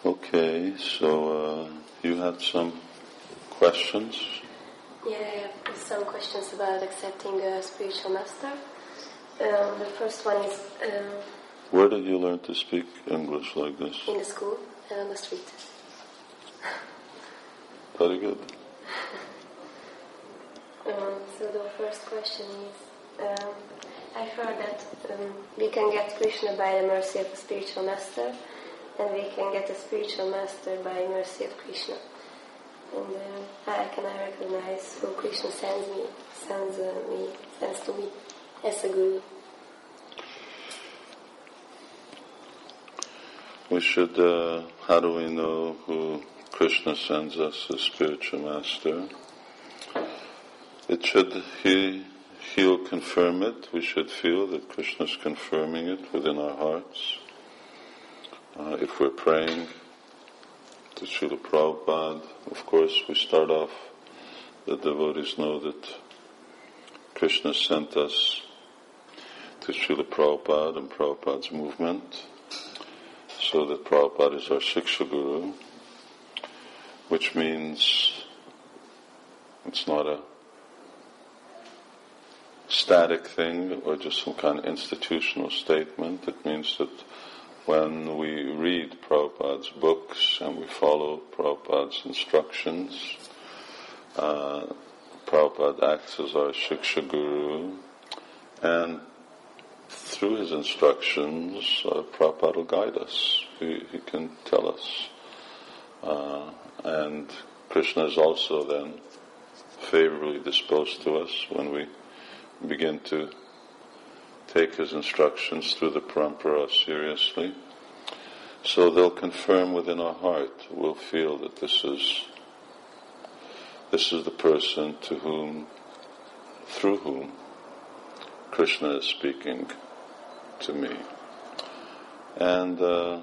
Okay, so you had some questions? Yeah, I have some questions about accepting a spiritual master. The first one is... where did you learn to speak English like this? In the school and on the street. Very good. So the first question is, I've heard that we can get Krishna by the mercy of a spiritual master, and we can get a spiritual master by mercy of Krishna. And how can I recognize who Krishna sends to me as a guru? We should, how do we know who Krishna sends us as spiritual master? He'll confirm it. We should feel that Krishna's confirming it within our hearts. If we're praying to Srila Prabhupada, of course we start off, the devotees know that Krishna sent us to Srila Prabhupada and Prabhupada's movement, so that Prabhupada is our Shiksha Guru, which means it's not a static thing or just some kind of institutional statement. It means that when we read Prabhupada's books and we follow Prabhupada's instructions, Prabhupada acts as our Shiksha Guru, and through his instructions, Prabhupada will guide us. He can tell us. And Krishna is also then favorably disposed to us when we begin to take his instructions through the parampara seriously. So they'll confirm within our heart. We'll feel that this is the person through whom Krishna is speaking to me. And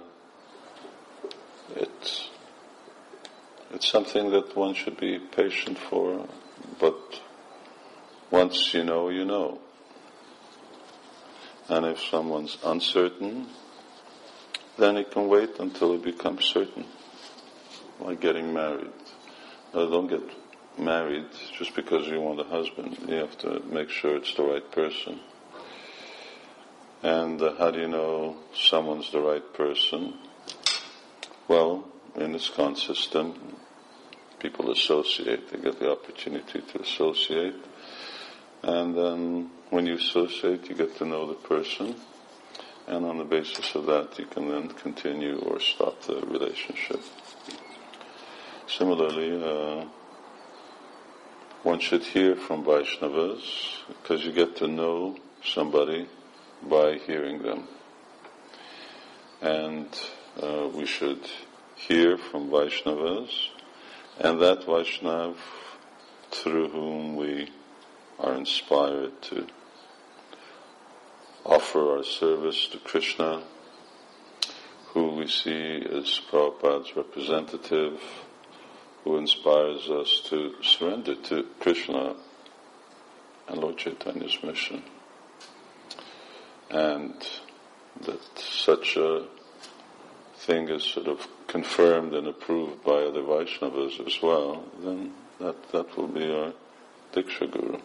it's something that one should be patient for, but once you know, you know. And if someone's uncertain, then he can wait until he becomes certain, like getting married. Don't get married just because you want a husband. You have to make sure it's the right person. And how do you know someone's the right person? Well, in the ISKCON system, people associate. They get the opportunity to associate. And then when you associate, you get to know the person. And on the basis of that, you can then continue or stop the relationship. Similarly, one should hear from Vaishnavas, because you get to know somebody by hearing them. And we should hear from Vaishnavas, and that Vaishnav through whom we are inspired to offer our service to Krishna, who we see as Prabhupada's representative, who inspires us to surrender to Krishna and Lord Chaitanya's mission. And that such a thing is sort of confirmed and approved by other Vaishnavas as well, then that will be our Diksha Guru.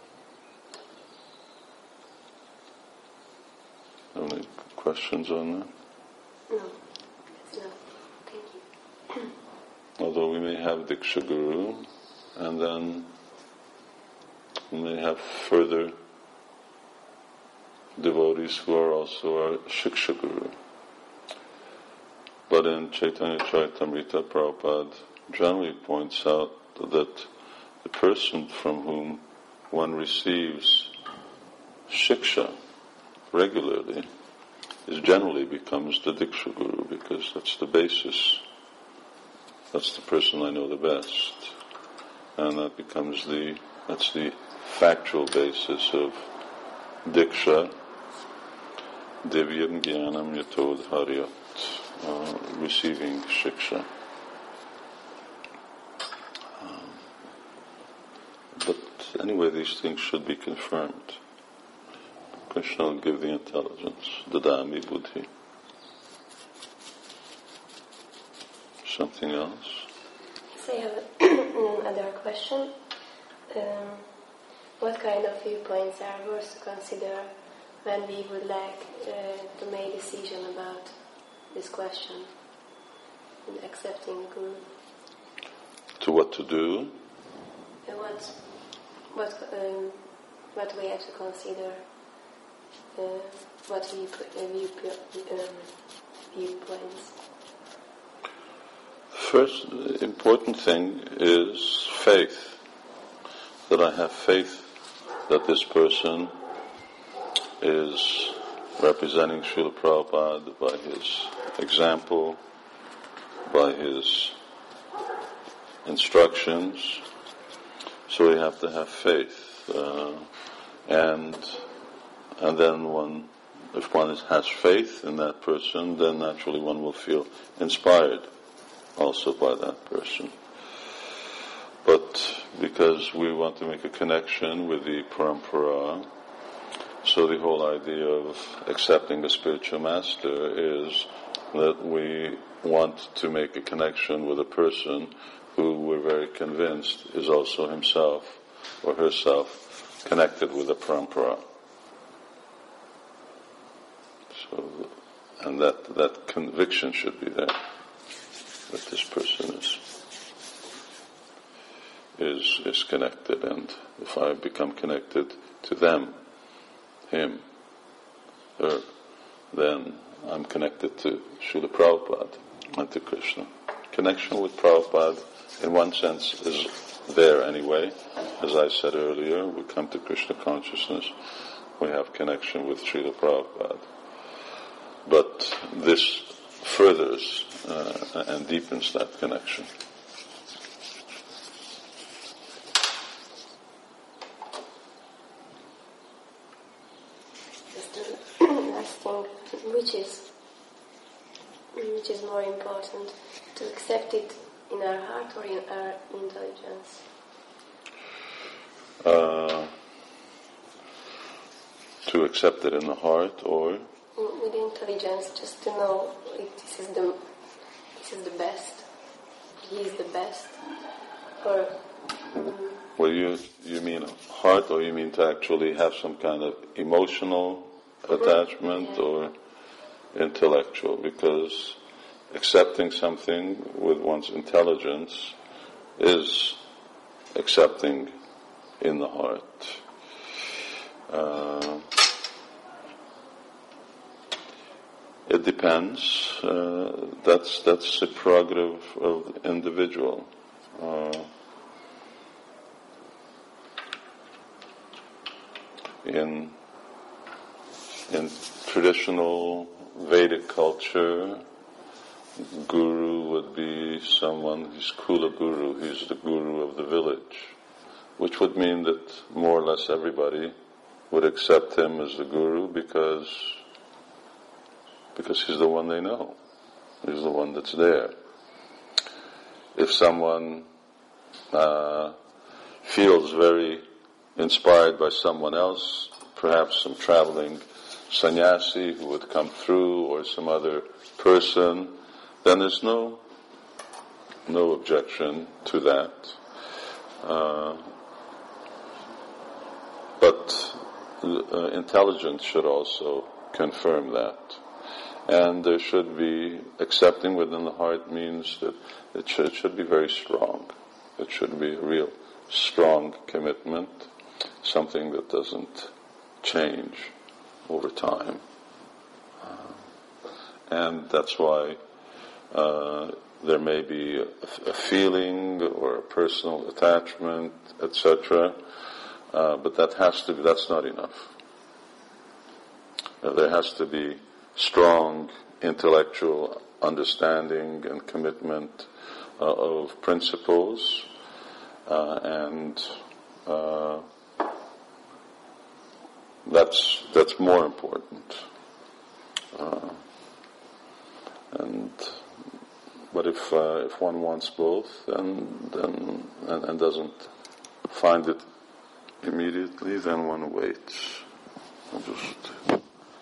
Any questions on that? No. Thank you. Although we may have Diksha Guru, and then we may have further devotees who are also our Shiksha Guru. But in Chaitanya Charitamrita, Prabhupada generally points out that the person from whom one receives Shiksha regularly generally becomes the Diksha Guru, because that's the basis. That's the person I know the best. And that's the factual basis of Diksha, Divyam Jnanam Yatodharyat, receiving Shiksha. But anyway, these things should be confirmed. Krishna will give the intelligence, dadami buddhi. something else? So I have another question. What kind of viewpoints are worth to consider when we would like to make a decision about this question, accepting Guru? To what to do? What we have to consider? What viewpoints? First important thing is faith. That I have faith that this person is representing Srila Prabhupada by his example, by his instructions. So we have to have faith. And then if one has faith in that person, then naturally one will feel inspired also by that person. But because we want to make a connection with the parampara, so the whole idea of accepting the spiritual master is that we want to make a connection with a person who we're very convinced is also himself or herself connected with the parampara. So, and that conviction should be there, that this person is connected, and if I become connected to them, him, her, then I'm connected to Srila Prabhupada and to Krishna. Connection with Prabhupada, in one sense, is there anyway. As I said earlier, we come to Krishna consciousness, we have connection with Srila Prabhupada. But this furthers and deepens that connection. Which is more important, to accept it in our heart or in our intelligence? To accept it in the heart, or with intelligence, just to know if this is the best, he is the best, or. Well, you mean heart, or you mean to actually have some kind of emotional attachment, or intellectual? Because accepting something with one's intelligence is accepting in the heart. It depends. That's the prerogative of the individual. In traditional Vedic culture, guru would be someone, he's Kula Guru, he's the guru of the village, which would mean that more or less everybody would accept him as the guru because he's the one they know. He's the one that's there. If someone feels very inspired by someone else, perhaps some traveling sannyasi who would come through, or some other person, then there's no objection to that. But intelligence should also confirm that. And there should be, accepting within the heart means that it should be very strong. It should be a real strong commitment, something that doesn't change over time. And that's why there may be a feeling or a personal attachment, etc., but that's not enough. There has to be strong intellectual understanding and commitment of principles, and that's more important. But if one wants both, then doesn't find it immediately, then one waits.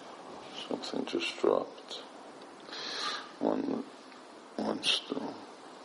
Something just dropped. One wants to.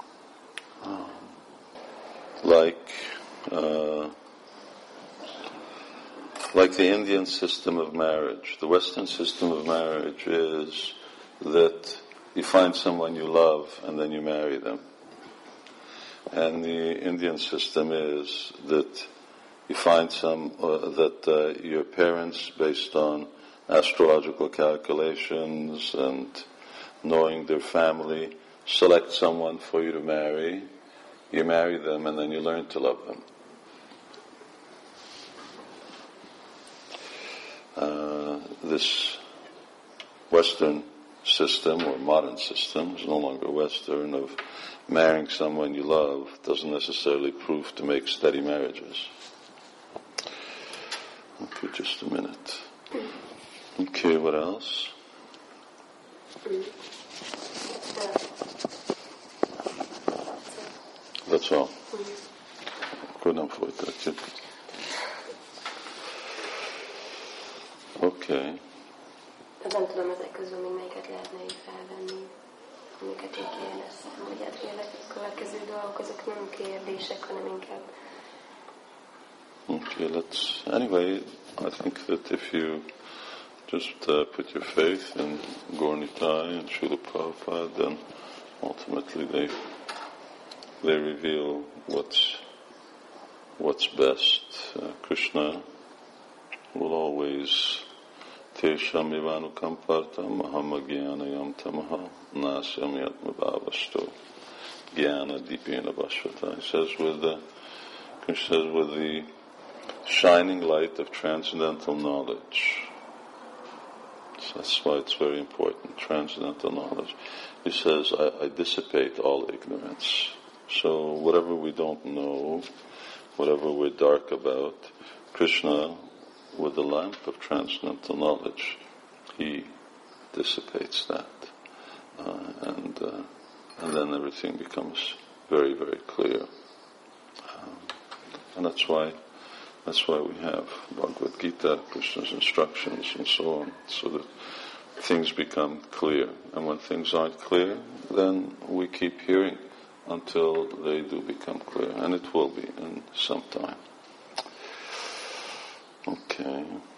like the Indian system of marriage. The Western system of marriage is that you find someone you love and then you marry them. And the Indian system is that you find that your parents, based on astrological calculations and knowing their family, select someone for you to marry. You marry them and then you learn to love them. This Western system, or modern system, is no longer Western, of marrying someone you love doesn't necessarily prove to make steady marriages. Okay, just a minute. Okay, what else? That's all. Akkor nem folytatjuk. Okay. Nem tudom, ezek közül még melyiket lehetne így felvenni, amiket így kérdeztem, hogy hát a következő dolgok, azok nem kérdések, hanem inkább. Okay, anyway, I think that if you just put your faith in Gaura Nitai and Srila Prabhupada, then ultimately they reveal what's best. Krishna will always Tesham ivanukampartam mahamagyanayam tamaha nasyam yatmabhavasto jnana dipena bhasvata. He says Krishna says, with the shining light of transcendental knowledge. So that's why it's very important, transcendental knowledge. He says, I dissipate all ignorance. So whatever we don't know, whatever we're dark about, Krishna, with the lamp of transcendental knowledge, he dissipates that, and then everything becomes very, very clear. And that's why we have Bhagavad Gita, Krishna's instructions, and so on, so that things become clear. And when things aren't clear, then we keep hearing until they do become clear, and it will be in some time. Okay.